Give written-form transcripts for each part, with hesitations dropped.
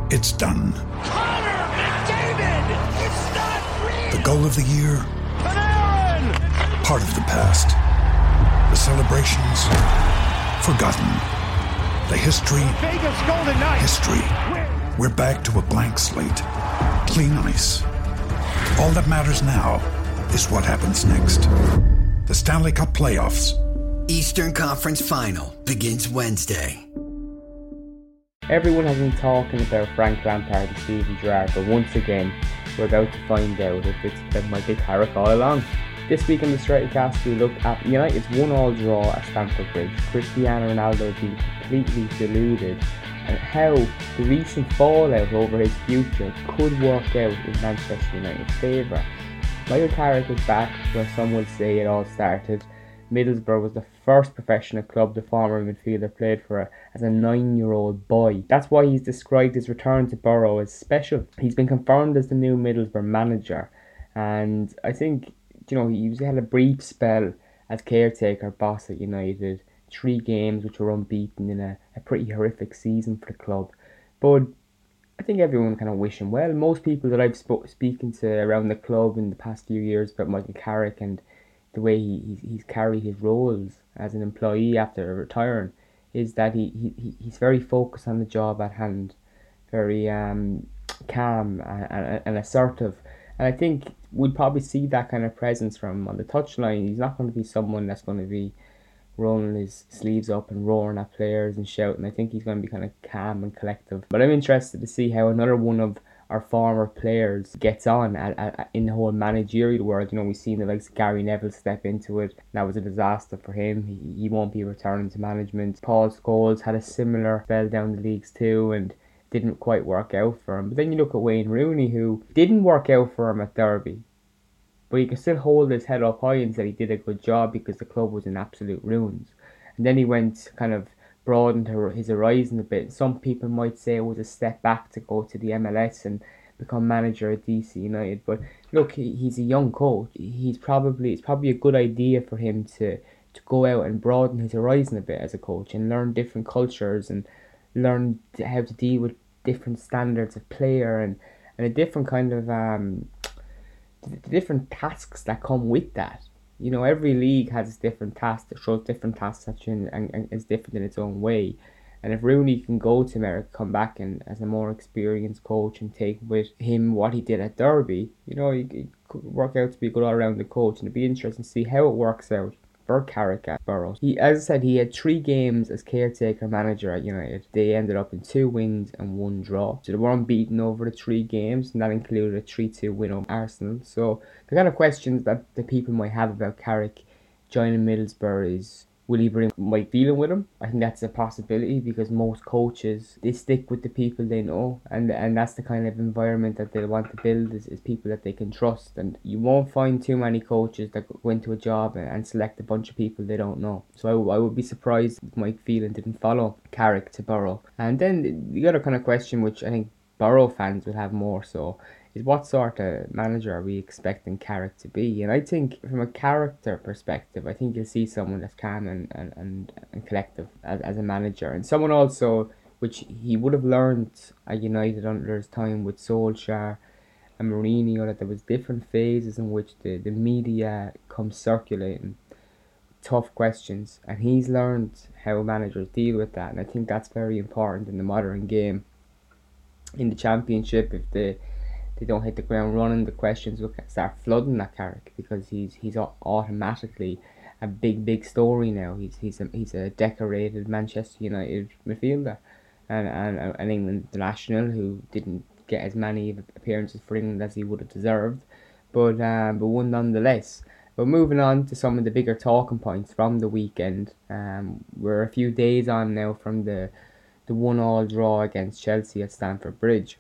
It's done. Connor McDavid! It's not real! The goal of the year? Panarin! Part of the past. The celebrations? Forgotten. The history? Vegas Golden Knights! History. We're back to a blank slate. Clean ice. All that matters now is what happens next. The Stanley Cup Playoffs. Eastern Conference Final begins Wednesday. Everyone has been talking about Frank Lampard and Steven Gerrard, but once again, we're about to find out if it's been Michael Carrick all along. This week on the Stratocast, we look at United's 1-1 draw at Stamford Bridge, Cristiano Ronaldo being completely deluded, and how the recent fallout over his future could work out in Manchester United's favour. Michael Carrick is back where some would say it all started. Middlesbrough was the first professional club the former midfielder played for as a 9-year-old boy. That's why he's described his return to Borough as special. He's been confirmed as the new Middlesbrough manager, and I think he had a brief spell as caretaker boss at United. 3 games which were unbeaten in a pretty horrific season for the club. But I think everyone kind of wish him well. Most people that I've speaking to around the club in the past few years about Michael Carrick and the way he's carried his roles as an employee after retiring is that he's very focused on the job at hand, very calm and assertive. And I think we'd probably see that kind of presence from him on the touchline. He's not going to be someone that's going to be rolling his sleeves up and roaring at players and shouting. I think he's going to be kind of calm and collective. But I'm interested to see how another one of our former players gets on in the whole managerial world. We've seen the likes of Gary Neville step into it. That was a disaster for him. He won't be returning to management. Paul Scholes had a similar spell down the leagues too and didn't quite work out for him. But then you look at Wayne Rooney, who didn't work out for him at Derby, but he could still hold his head up high and say he did a good job because the club was in absolute ruins. And then he went kind of broadened his horizon a bit. Some people might say it was a step back to go to the MLS and become manager at DC United. But look, he's a young coach. It's probably a good idea for him to go out and broaden his horizon a bit as a coach and learn different cultures and learn how to deal with different standards of player and a different kind of the different tasks that come with that. Every league has its different tasks, that shows different tasks and is different in its own way. And if Rooney can go to America, come back and as a more experienced coach and take with him what he did at Derby, he could work out to be a good all-rounded coach, and it'd be interesting to see how it works out for Carrick at Borough. As I said, he had 3 games as caretaker manager at United. They ended up in 2 wins and 1 draw. So they were unbeaten over the 3 games, and that included a 3-2 win over Arsenal. So the kind of questions that the people might have about Carrick joining Middlesbrough is, will he bring Mike Phelan with him? I think that's a possibility because most coaches, they stick with the people they know, and that's the kind of environment that they want to build is people that they can trust. And you won't find too many coaches that go into a job and select a bunch of people they don't know. So I would be surprised if Mike Phelan didn't follow Carrick to Borough. And then the other kind of question, which I think Borough fans will have more so, is what sort of manager are we expecting Carrick to be? And I think from a character perspective, I think you'll see someone that's calm and collective as a manager, and someone also which he would have learned at United under his time with Solskjaer and Mourinho, that there was different phases in which the media comes circulating tough questions, and he's learned how managers deal with that, and I think that's very important in the modern game. In the Championship, if they don't hit the ground running, the questions will start flooding at Carrick because he's automatically a big story now. He's a decorated Manchester United midfielder and an England international who didn't get as many appearances for England as he would have deserved, but one nonetheless. But moving on to some of the bigger talking points from the weekend, we're a few days on now from the 1-1 draw against Chelsea at Stamford Bridge.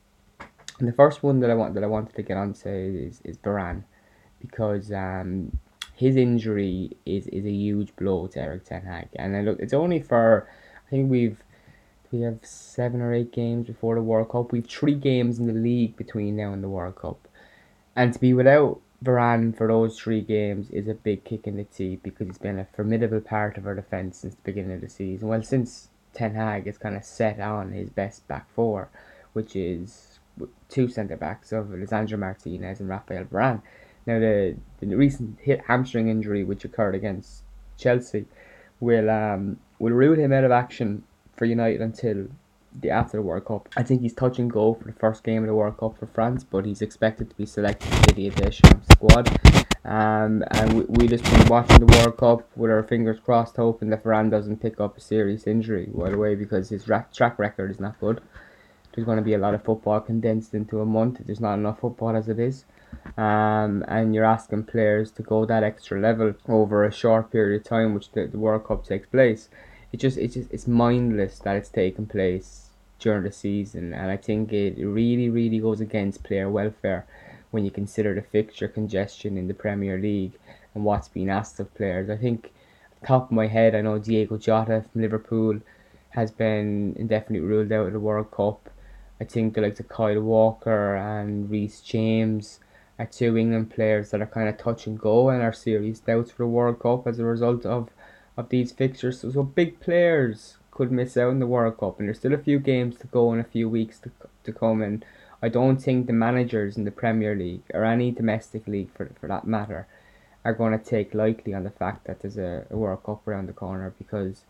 And the first one that I wanted to get onto is Varane, because his injury is a huge blow to Erik ten Hag. And look, it's only for, I think we have 7 or 8 games before the World Cup. We've 3 games in the league between now and the World Cup, and to be without Varane for those 3 games is a big kick in the teeth because he's been a formidable part of our defence since the beginning of the season. Well, since Ten Hag has kind of set on his best back 4, which is two centre-backs of Lisandro Martinez and Rafael Varane. Now, the recent hamstring injury which occurred against Chelsea will rule him out of action for United until after the World Cup. I think he's touch and go for the first game of the World Cup for France, but he's expected to be selected for the Deschamps squad. And we just been watching the World Cup with our fingers crossed, hoping that Varane doesn't pick up a serious injury right away, because his track record is not good. There's going to be a lot of football condensed into a month. There's not enough football as it is. And you're asking players to go that extra level over a short period of time, which the World Cup takes place. It's mindless that it's taking place during the season, and I think it really goes against player welfare when you consider the fixture congestion in the Premier League and what's being asked of players. I think, off the top of my head, I know Diego Jota from Liverpool has been indefinitely ruled out of the World Cup. I think the likes of Kyle Walker and Reece James are two England players that are kind of touch and go and are serious doubts for the World Cup as a result of these fixtures. So big players could miss out on the World Cup, and there's still a few games to go and a few weeks to come, and I don't think the managers in the Premier League, or any domestic league for that matter, are going to take lightly on the fact that there's a World Cup around the corner, because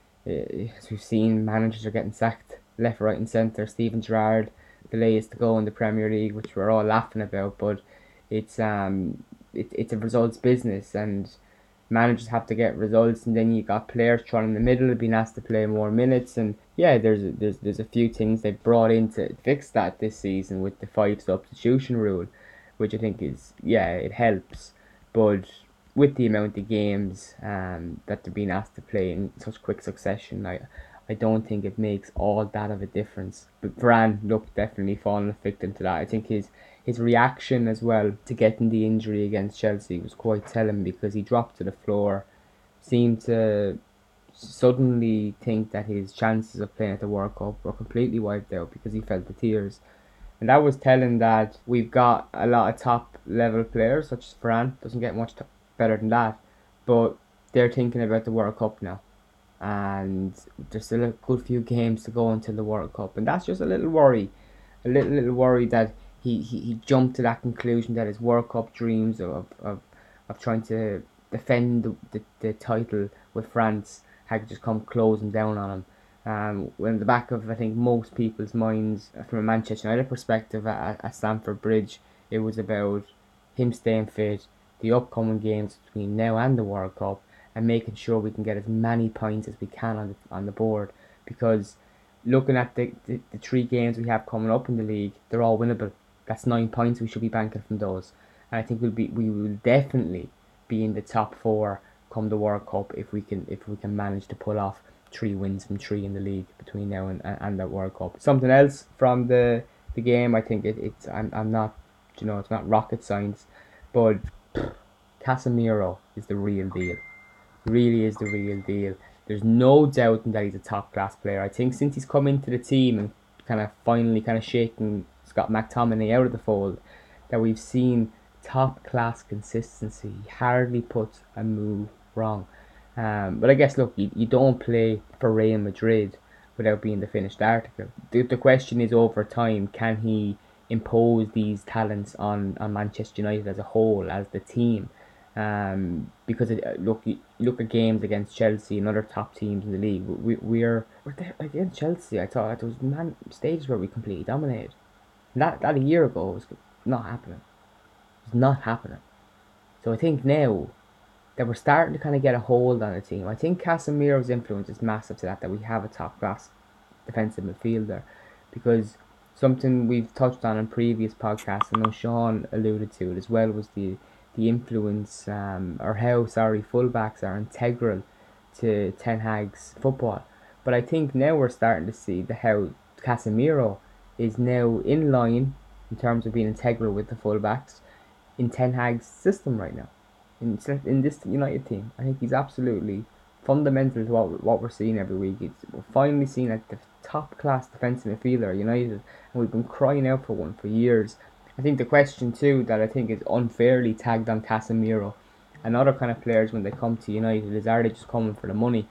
as we've seen, managers are getting sacked left, right and centre. Steven Gerrard, the latest to go in the Premier League, which we're all laughing about, but it's a results business, and managers have to get results, and then you got players trying in the middle being asked to play more minutes. And yeah, there's a few things they've brought in to fix that this season with the 5 substitution rule, which I think it helps, but with the amount of games that they're being asked to play in such quick succession, I don't think it makes all that of a difference. But Varane, definitely falling a victim to that. I think his reaction as well to getting the injury against Chelsea was quite telling, because he dropped to the floor, seemed to suddenly think that his chances of playing at the World Cup were completely wiped out, because he felt the tears. And that was telling that we've got a lot of top level players, such as Varane, doesn't get much better than that, but they're thinking about the World Cup now. And there's still a good few games to go until the World Cup, and that's just a little worry that he jumped to that conclusion that his World Cup dreams of trying to defend the title with France had just come closing down on him. When the back of, I think, most people's minds from a Manchester United perspective at Stamford Bridge, it was about him staying fit, the upcoming games between now and the World Cup, and making sure we can get as many points as we can on the board, because looking at the 3 games we have coming up in the league, they're all winnable. That's 9 points we should be banking from those, and I think we will definitely be in the top 4 come the World Cup if we can manage to pull off 3 wins from 3 in the league between now and the World Cup. Something else from the game, I think I'm not, it's not rocket science, but Casemiro is the real deal. Really is the real deal. There's no doubting that he's a top class player. I think since he's come into the team and finally shaking Scott McTominay out of the fold, that we've seen top class consistency. He hardly puts a move wrong. But I guess, look, you don't play for Real Madrid without being the finished article. The question is, over time, can he impose these talents on Manchester United as a whole, as the team? Because look at games against Chelsea and other top teams in the league. We're there against Chelsea. I thought there was stages where we completely dominated. And that a year ago was not happening. It was not happening. So I think now that we're starting to get a hold on the team, I think Casemiro's influence is massive to that we have a top class defensive midfielder, because something we've touched on in previous podcasts, I know Sean alluded to it as well, was the influence or how fullbacks are integral to Ten Hag's football. But I think now we're starting to see how Casemiro is now in line in terms of being integral with the fullbacks in Ten Hag's system right now. In this United team, I think he's absolutely fundamental to what we're seeing every week. We're finally seeing a top class defensive midfielder at United, and we've been crying out for one for years. I think the question too that I think is unfairly tagged on Casemiro and other players when they come to United is, are they just coming for the money?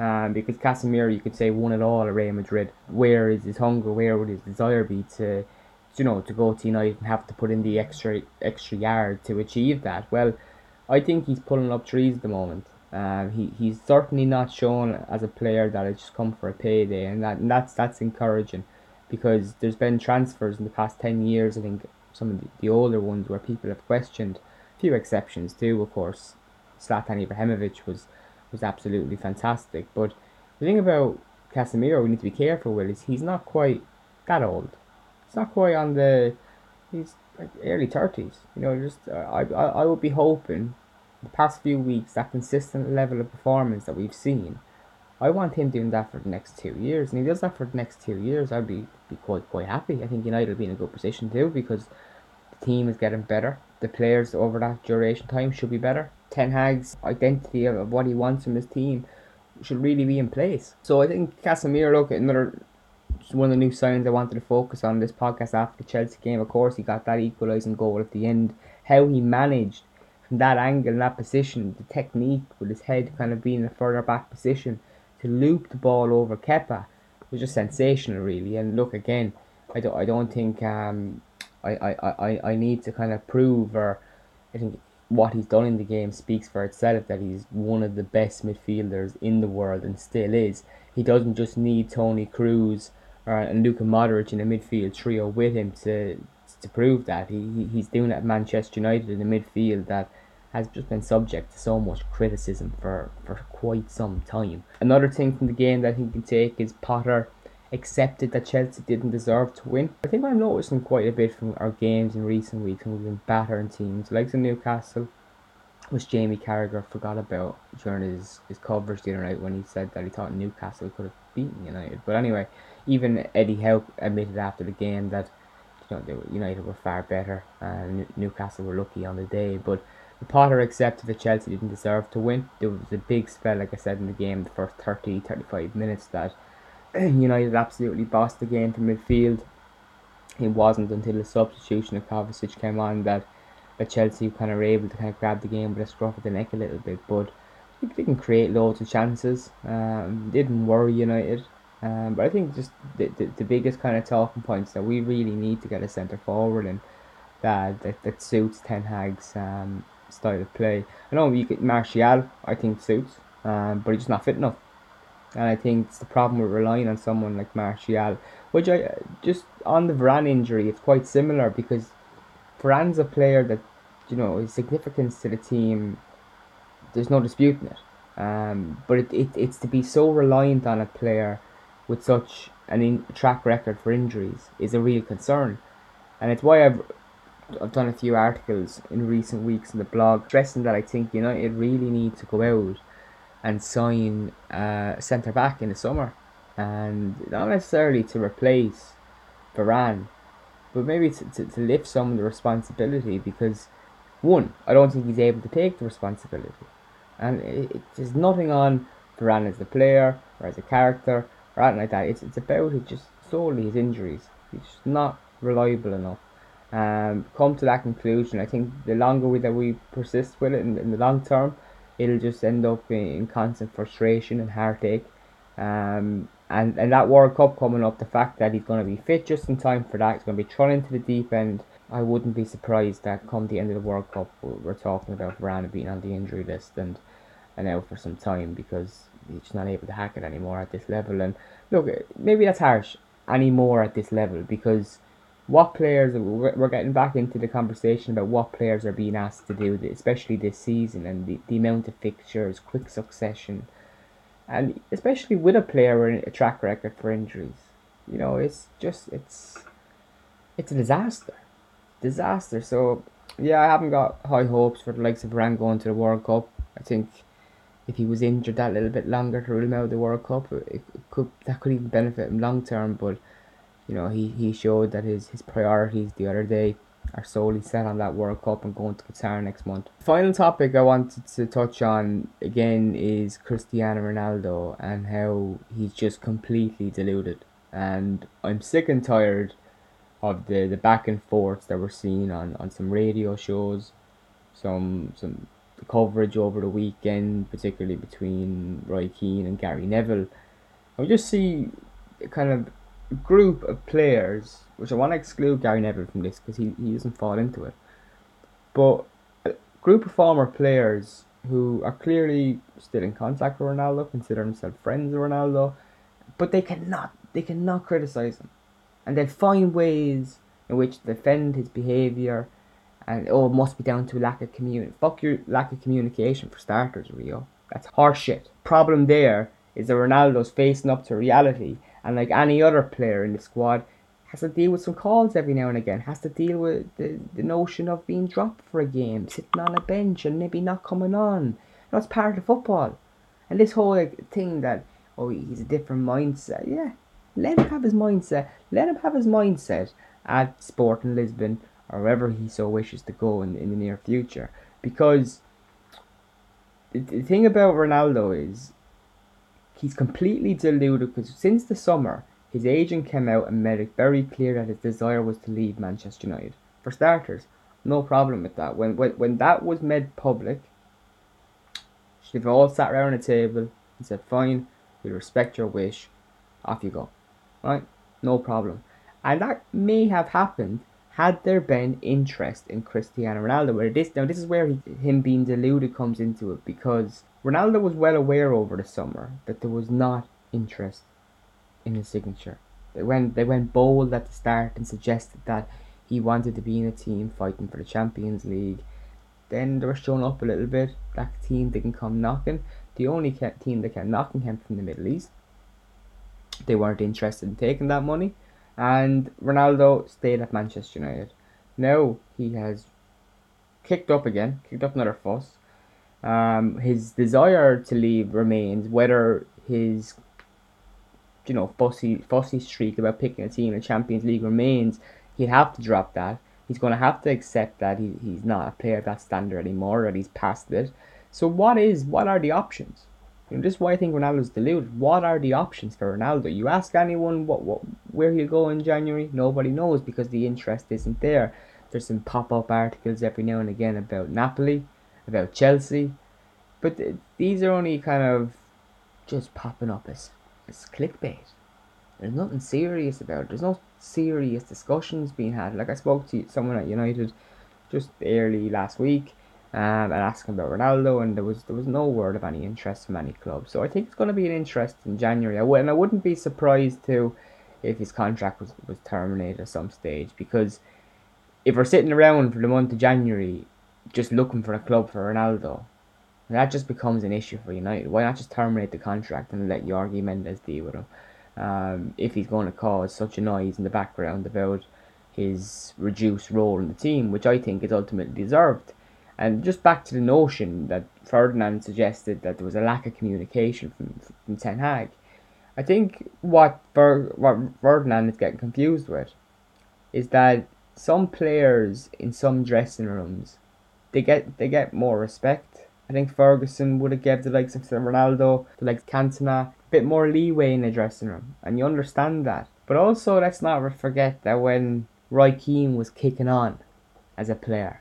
Because Casemiro, you could say, won it all at Real Madrid. Where is his hunger? Where would his desire be to go to United and have to put in the extra yard to achieve that? Well, I think he's pulling up trees at the moment. He's certainly not shown as a player that has just come for a payday, and that's encouraging, because there's been transfers in the past 10 years. I think some of the older ones where people have questioned, a few exceptions too, of course. Zlatan Ibrahimovic was absolutely fantastic, but the thing about Casemiro we need to be careful with is he's not quite that old. He's not quite on the, he's like early 30s. I would be hoping the past few weeks, that consistent level of performance that we've seen, I want him doing that for the next 2 years. And if he does that for the next 2 years, I'd be quite happy. I think United will be in a good position too, because the team is getting better. The players over that duration time should be better. Ten Hag's identity of what he wants from his team should really be in place. So I think Casemiro, look, just one of the new signs I wanted to focus on this podcast after the Chelsea game. Of course, he got that equalising goal at the end. How he managed from that angle, that position, the technique with his head kind of being in a further back position to loop the ball over Kepa was just sensational, really. And look, again, I don't think I need to kind of prove, or I think what he's done in the game speaks for itself, that he's one of the best midfielders in the world and still is. He doesn't just need Toni Kroos and Luka Modric in a midfield trio with him to prove that. He's doing it at Manchester United in a midfield that has just been subject to so much criticism for quite some time. Another thing from the game that I think you can take is Potter accepted that Chelsea didn't deserve to win. I think I'm noticing quite a bit from our games in recent weeks, and we've been battering teams like the Newcastle, which Jamie Carragher forgot about during his coverage the other night when he said that he thought Newcastle could have beaten United. But anyway, even Eddie Howe admitted after the game that United were far better and Newcastle were lucky on the day. But Potter accepted that Chelsea didn't deserve to win. There was a big spell, like I said, in the game, the first 30-35 minutes, that United absolutely bossed the game from midfield. It wasn't until the substitution of Kovacic came on that Chelsea kind of were able to kind of grab the game with a scruff of the neck a little bit. But they didn't create loads of chances. Didn't worry United. But I think just the biggest kind of talking points that we really need to get a centre forward in that suits Ten Hag's style of play. I know Martial, I think, suits, but he's just not fit enough. And I think it's the problem with relying on someone like Martial, which just on the Varane injury, it's quite similar, because Varane's a player that, his significance to the team, there's no disputing it. But it's to be so reliant on a player with such an track record for injuries is a real concern. And it's why I've done a few articles in recent weeks in the blog stressing that I think United really need to go out and sign a centre back in the summer, and not necessarily to replace Varane, but maybe to lift some of the responsibility, because one, I don't think he's able to take the responsibility, and there's nothing on Varane as a player or as a character or anything like that. It's about it just solely his injuries. He's just not reliable enough. Come to that conclusion, I think the longer we persist with it in the long term, it'll just end up in constant frustration and heartache. And that World Cup coming up, the fact that he's going to be fit just in time for that, he's going to be thrown into the deep end. I wouldn't be surprised that come the end of the World Cup, we're talking about Varane being on the injury list and out for some time, because he's just not able to hack it anymore at this level. And look, maybe that's harsh, anymore at this level, because what players, we're getting back into the conversation about what players are being asked to do, especially this season, and the amount of fixtures, quick succession, and especially with a player with a track record for injuries. It's a disaster. So yeah, I haven't got high hopes for the likes of Varane going to the World Cup. I think if he was injured that little bit longer to rule him out of the World Cup, that could even benefit him long term. But he showed that his priorities the other day are solely set on that World Cup and going to Qatar next month. Final topic I wanted to touch on again is Cristiano Ronaldo and how he's just completely deluded. And I'm sick and tired of the back and forth that we're seeing on some radio shows, some the coverage over the weekend, particularly between Roy Keane and Gary Neville. And we just see a kind of group of players, which I want to exclude Gary Neville from this because he doesn't fall into it. But a group of former players who are clearly still in contact with Ronaldo, consider themselves friends with Ronaldo, but they cannot criticise him. And they'll find ways in which to defend his behaviour, and it must be down to lack of communication. Fuck your lack of communication for starters, Rio. That's horseshit. Problem there is that Ronaldo's facing up to reality, and like any other player in the squad, has to deal with some calls every now and again, has to deal with the notion of being dropped for a game, sitting on a bench and maybe not coming on. That's part of football. And this whole thing that, he's a different mindset. Yeah, let him have his mindset. Let him have his mindset at Sporting Lisbon or wherever he so wishes to go in the near future. Because the thing about Ronaldo is he's completely deluded, because since the summer, his agent came out and made it very clear that his desire was to leave Manchester United. For starters, no problem with that. When that was made public, they've all sat around a table and said, fine, we respect your wish, off you go. Right? No problem. And that may have happened had there been interest in Cristiano Ronaldo. This is where him being deluded comes into it, because Ronaldo was well aware over the summer that there was not interest in his signature. They went bold at the start and suggested that he wanted to be in a team fighting for the Champions League. Then they were showing up a little bit. That team didn't come knocking. The only team that came knocking came from the Middle East. They weren't interested in taking that money, and Ronaldo stayed at Manchester United. Now he has kicked up another fuss. His desire to leave remains. Whether his fussy streak about picking a team in the Champions League remains, he'd have to drop that. He's going to have to accept that he's not a player of that standard anymore, that he's past it. So what are the options? This is why I think Ronaldo's deluded. What are the options for Ronaldo? You ask anyone where he'll go in January, nobody knows, because the interest isn't there. There's some pop-up articles every now and again about Napoli, about Chelsea, but these are only kind of just popping up as clickbait. There's nothing serious about it. There's no serious discussions being had. Like, I spoke to someone at United just early last week and asking about Ronaldo, and there was no word of any interest from any club. So I think it's going to be an interest in January. I wouldn't be surprised too if his contract was terminated at some stage, because if we're sitting around for the month of January just looking for a club for Ronaldo, that just becomes an issue for United. Why not just terminate the contract and let Jorge Mendes deal with him? If he's going to cause such a noise in the background about his reduced role in the team, which I think is ultimately deserved. And just back to the notion that Ferdinand suggested that there was a lack of communication from Ten Hag. I think what Ferdinand is getting confused with is that some players in some dressing rooms, they get more respect. I think Ferguson would have given the likes of Ronaldo, the likes of Cantona, a bit more leeway in the dressing room, and you understand that. But also, let's not forget that when Roy Keane was kicking on as a player,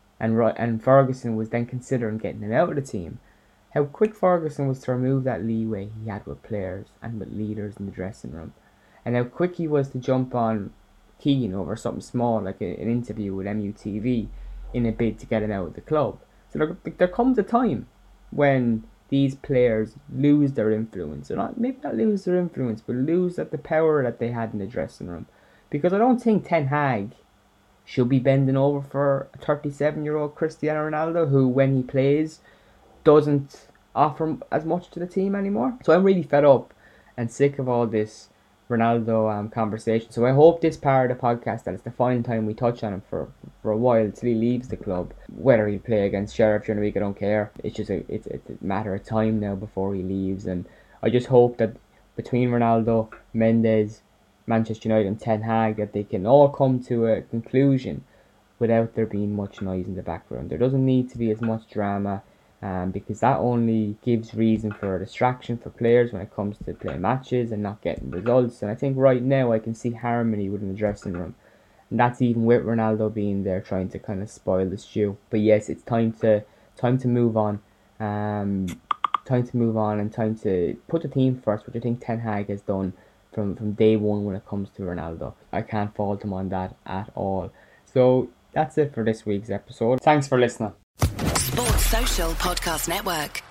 and Ferguson was then considering getting him out of the team, how quick Ferguson was to remove that leeway he had with players and with leaders in the dressing room, and how quick he was to jump on Keane over something small like an interview with MUTV in a bid to get him out of the club. So there comes a time when these players lose their influence, or maybe not lose their influence, but lose the power that they had in the dressing room. Because I don't think Ten Hag should be bending over for a 37-year-old Cristiano Ronaldo, who, when he plays, doesn't offer as much to the team anymore. So I'm really fed up and sick of all this Ronaldo conversation. So I hope this part of the podcast, that it's the final time we touch on him for a while till he leaves the club. Whether he play against Sheriff during the week, I don't care. It's just it's a matter of time now before he leaves, and I just hope that between Ronaldo, Mendes, Manchester United and Ten Hag, that they can all come to a conclusion without there being much noise in the background. There doesn't need to be as much drama, because that only gives reason for a distraction for players when it comes to playing matches and not getting results. And I think right now I can see harmony within the dressing room, and that's even with Ronaldo being there trying to kind of spoil the stew. But yes, it's time to time to move on. And time to put the team first, which I think Ten Hag has done from day one when it comes to Ronaldo. I can't fault him on that at all. So that's it for this week's episode. Thanks for listening. Sports Social Podcast Network.